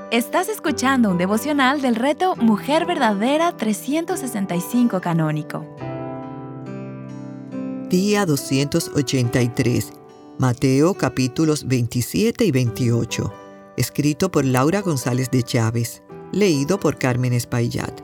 Estás escuchando un devocional del reto Mujer Verdadera 365 Canónico. Día 283, Mateo capítulos 27 y 28, escrito por Laura González de Chávez, leído por Carmen Espaillat.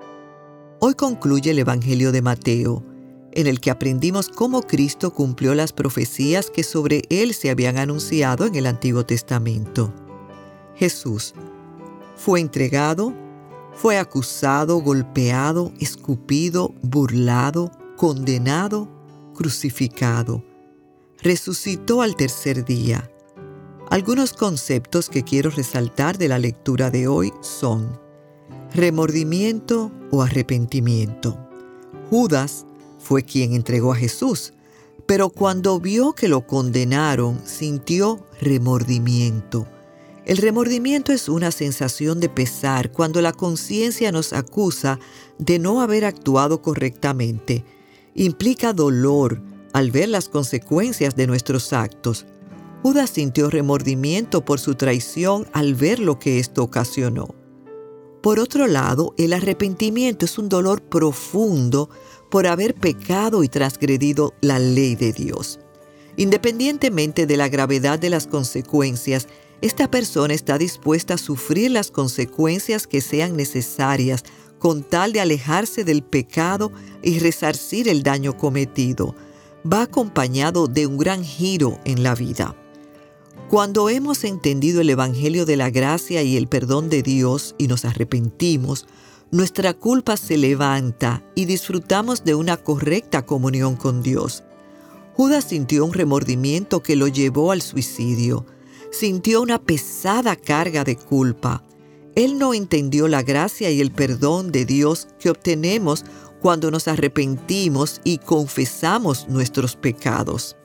Hoy concluye el Evangelio de Mateo, en el que aprendimos cómo Cristo cumplió las profecías que sobre él se habían anunciado en el Antiguo Testamento. Jesús fue entregado, fue acusado, golpeado, escupido, burlado, condenado, crucificado. Resucitó al tercer día. Algunos conceptos que quiero resaltar de la lectura de hoy son remordimiento o arrepentimiento. Judas fue quien entregó a Jesús, pero cuando vio que lo condenaron, sintió remordimiento. El remordimiento es una sensación de pesar cuando la conciencia nos acusa de no haber actuado correctamente. Implica dolor al ver las consecuencias de nuestros actos. Judas sintió remordimiento por su traición al ver lo que esto ocasionó. Por otro lado, el arrepentimiento es un dolor profundo por haber pecado y transgredido la ley de Dios. Independientemente de la gravedad de las consecuencias, esta persona está dispuesta a sufrir las consecuencias que sean necesarias con tal de alejarse del pecado y resarcir el daño cometido. Va acompañado de un gran giro en la vida. Cuando hemos entendido el Evangelio de la gracia y el perdón de Dios y nos arrepentimos, nuestra culpa se levanta y disfrutamos de una correcta comunión con Dios. Judas sintió un remordimiento que lo llevó al suicidio. Sintió una pesada carga de culpa. Él no entendió la gracia y el perdón de Dios que obtenemos cuando nos arrepentimos y confesamos nuestros pecados.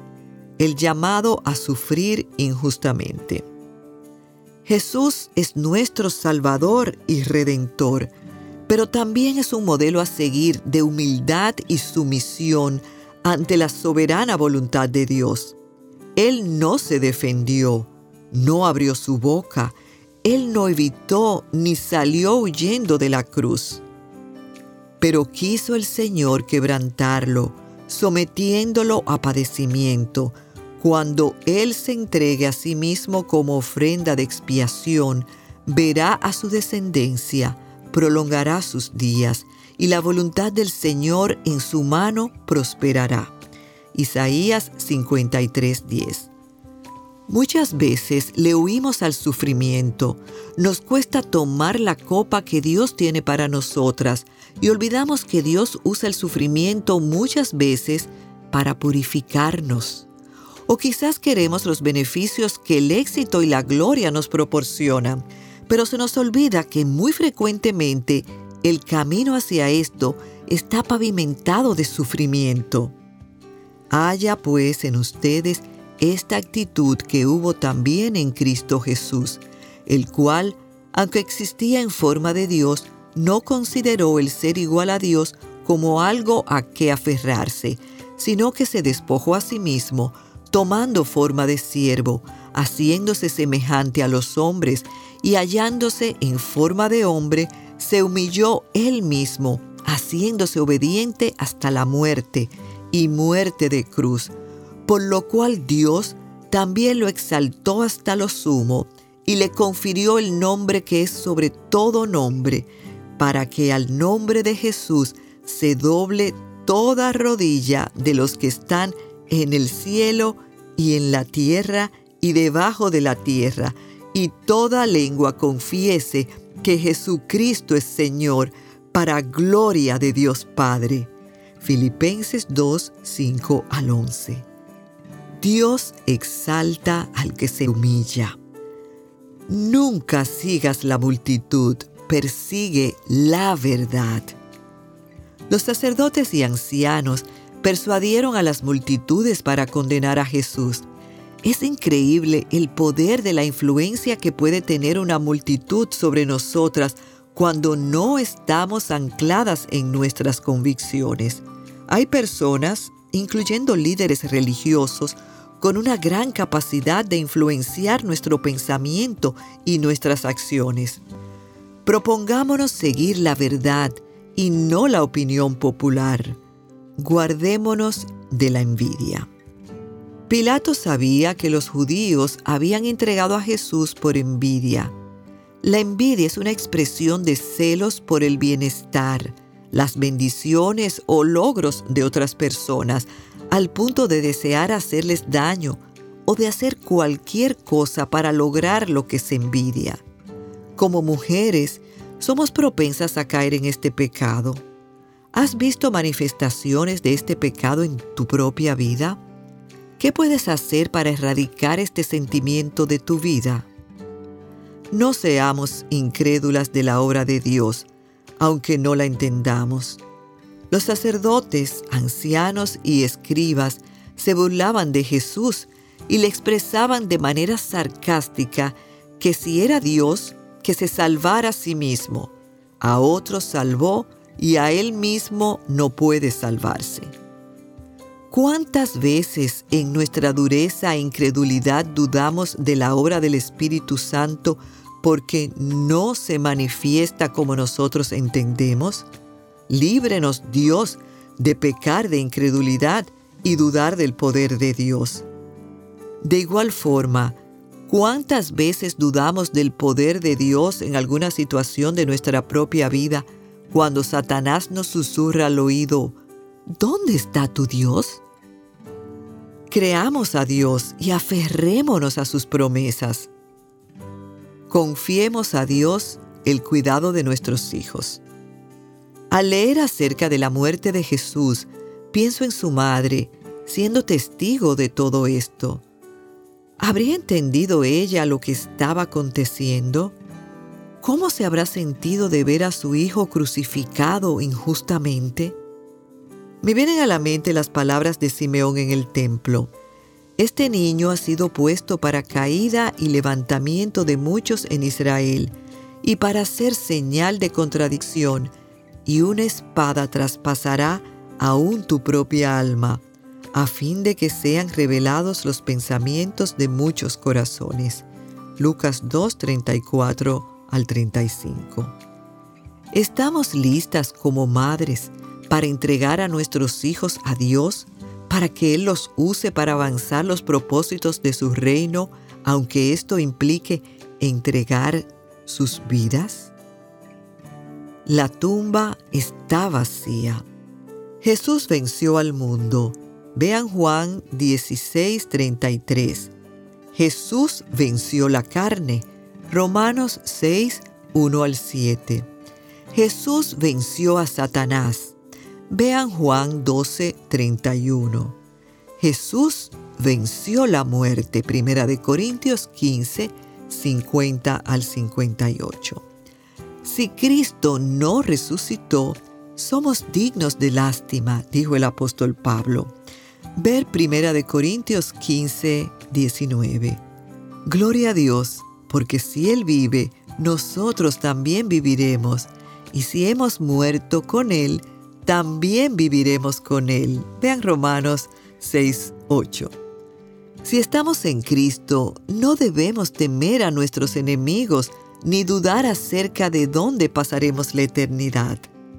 El llamado a sufrir injustamente. Jesús es nuestro Salvador y Redentor, pero también es un modelo a seguir de humildad y sumisión ante la soberana voluntad de Dios. Él no se defendió, no abrió su boca, Él no evitó ni salió huyendo de la cruz. Pero quiso el Señor quebrantarlo, sometiéndolo a padecimiento. Cuando Él se entregue a sí mismo como ofrenda de expiación, verá a su descendencia, prolongará sus días, y la voluntad del Señor en su mano prosperará. Isaías 53:10. Muchas veces le huimos al sufrimiento. Nos cuesta tomar la copa que Dios tiene para nosotras y olvidamos que Dios usa el sufrimiento muchas veces para purificarnos. O quizás queremos los beneficios que el éxito y la gloria nos proporcionan, pero se nos olvida que muy frecuentemente el camino hacia esto está pavimentado de sufrimiento. Haya pues en ustedes esta actitud que hubo también en Cristo Jesús, el cual, aunque existía en forma de Dios, no consideró el ser igual a Dios como algo a que aferrarse, sino que se despojó a sí mismo, tomando forma de siervo, haciéndose semejante a los hombres, y hallándose en forma de hombre, se humilló él mismo, haciéndose obediente hasta la muerte, y muerte de cruz, por lo cual Dios también lo exaltó hasta lo sumo, y le confirió el nombre que es sobre todo nombre, para que al nombre de Jesús se doble toda rodilla de los que están en el cielo y en la tierra y debajo de la tierra, y toda lengua confiese que Jesucristo es Señor, para gloria de Dios Padre. Filipenses 2, 5 al 11. Dios exalta al que se humilla. Nunca sigas la multitud, persigue la verdad. Los sacerdotes y ancianos persuadieron a las multitudes para condenar a Jesús. Es increíble el poder de la influencia que puede tener una multitud sobre nosotras cuando no estamos ancladas en nuestras convicciones. Hay personas, incluyendo líderes religiosos, con una gran capacidad de influenciar nuestro pensamiento y nuestras acciones. Propongámonos seguir la verdad y no la opinión popular. Guardémonos de la envidia. Pilato sabía que los judíos habían entregado a Jesús por envidia. La envidia es una expresión de celos por el bienestar, las bendiciones o logros de otras personas, al punto de desear hacerles daño o de hacer cualquier cosa para lograr lo que se envidia. Como mujeres, somos propensas a caer en este pecado. ¿Has visto manifestaciones de este pecado en tu propia vida? ¿Qué puedes hacer para erradicar este sentimiento de tu vida? No seamos incrédulas de la obra de Dios, aunque no la entendamos. Los sacerdotes, ancianos y escribas se burlaban de Jesús y le expresaban de manera sarcástica que si era Dios, que se salvara a sí mismo. A otros salvó y a él mismo no puede salvarse. ¿Cuántas veces en nuestra dureza e incredulidad dudamos de la obra del Espíritu Santo porque no se manifiesta como nosotros entendemos? Líbrenos, Dios, de pecar de incredulidad y dudar del poder de Dios. De igual forma, ¿cuántas veces dudamos del poder de Dios en alguna situación de nuestra propia vida cuando Satanás nos susurra al oído: ¿dónde está tu Dios? Creamos a Dios y aferrémonos a sus promesas. Confiemos a Dios el cuidado de nuestros hijos. Al leer acerca de la muerte de Jesús, pienso en su madre, siendo testigo de todo esto. ¿Habría entendido ella lo que estaba aconteciendo? ¿Cómo se habrá sentido de ver a su hijo crucificado injustamente? Me vienen a la mente las palabras de Simeón en el templo. Este niño ha sido puesto para caída y levantamiento de muchos en Israel, y para ser señal de contradicción, y una espada traspasará aún tu propia alma, a fin de que sean revelados los pensamientos de muchos corazones. Lucas 2, 34 al 35. ¿Estamos listas como madres para entregar a nuestros hijos a Dios, para que Él los use para avanzar los propósitos de su reino, aunque esto implique entregar sus vidas? La tumba está vacía. Jesús venció al mundo. Vean Juan 16:33. Jesús venció la carne. Romanos 6, 1 al 7. Jesús venció a Satanás. Vean Juan 12:31. Jesús venció la muerte. Primera de Corintios 15, 50 al 58. Si Cristo no resucitó, somos dignos de lástima, dijo el apóstol Pablo. Ver Primera de Corintios 15, 19. Gloria a Dios, porque si Él vive, nosotros también viviremos, y si hemos muerto con Él, también viviremos con Él. Vean Romanos 6, 8. Si estamos en Cristo, no debemos temer a nuestros enemigos, ni dudar acerca de dónde pasaremos la eternidad.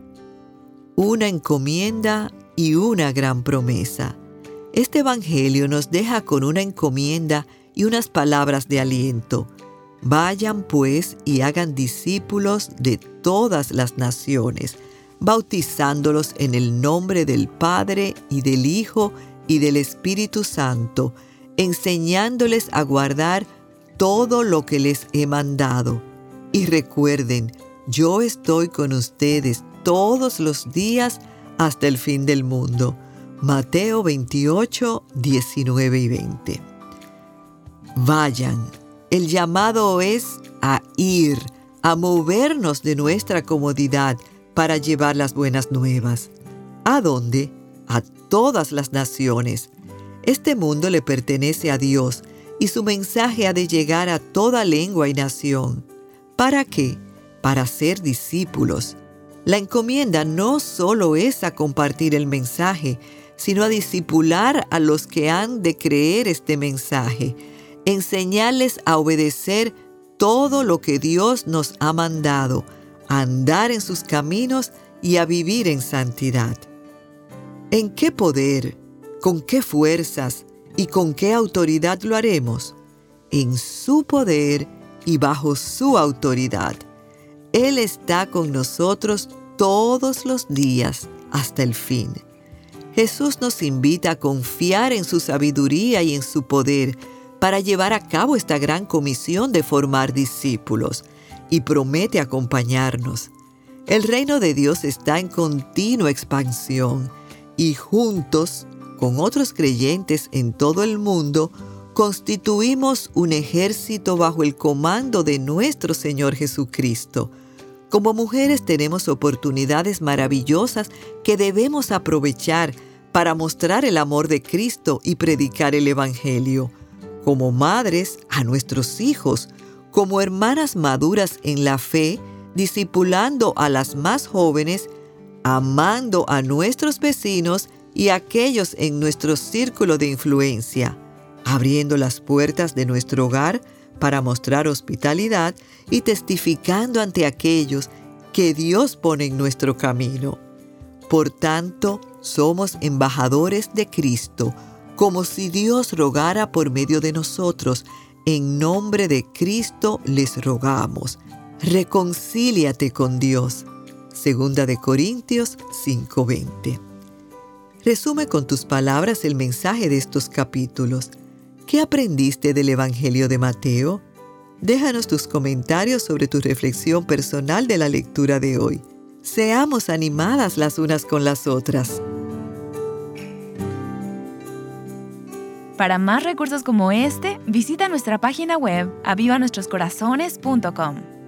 Una encomienda y una gran promesa. Este evangelio nos deja con una encomienda y unas palabras de aliento. Vayan pues y hagan discípulos de todas las naciones, bautizándolos en el nombre del Padre y del Hijo y del Espíritu Santo, enseñándoles a guardar todo lo que les he mandado. Y recuerden, yo estoy con ustedes todos los días hasta el fin del mundo. Mateo 28, 19 y 20. Vayan. El llamado es a ir, a movernos de nuestra comodidad para llevar las buenas nuevas. ¿A dónde? A todas las naciones. Este mundo le pertenece a Dios y su mensaje ha de llegar a toda lengua y nación. ¿Para qué? Para ser discípulos. La encomienda no solo es a compartir el mensaje, sino a discipular a los que han de creer este mensaje, enseñarles a obedecer todo lo que Dios nos ha mandado, a andar en sus caminos y a vivir en santidad. ¿En qué poder, con qué fuerzas y con qué autoridad lo haremos? En su poder y bajo su autoridad. Él está con nosotros todos los días hasta el fin. Jesús nos invita a confiar en su sabiduría y en su poder para llevar a cabo esta gran comisión de formar discípulos, y promete acompañarnos. El reino de Dios está en continua expansión y juntos, con otros creyentes en todo el mundo, constituimos un ejército bajo el comando de nuestro Señor Jesucristo. Como mujeres tenemos oportunidades maravillosas que debemos aprovechar para mostrar el amor de Cristo y predicar el Evangelio. Como madres, a nuestros hijos, como hermanas maduras en la fe, discipulando a las más jóvenes, amando a nuestros vecinos y a aquellos en nuestro círculo de influencia, abriendo las puertas de nuestro hogar para mostrar hospitalidad y testificando ante aquellos que Dios pone en nuestro camino. Por tanto, somos embajadores de Cristo, como si Dios rogara por medio de nosotros. En nombre de Cristo les rogamos, reconcíliate con Dios. 2 Corintios 5:20. Resume con tus palabras el mensaje de estos capítulos. ¿Qué aprendiste del Evangelio de Mateo? Déjanos tus comentarios sobre tu reflexión personal de la lectura de hoy. Seamos animadas las unas con las otras. Para más recursos como este, visita nuestra página web avivanuestroscorazones.com.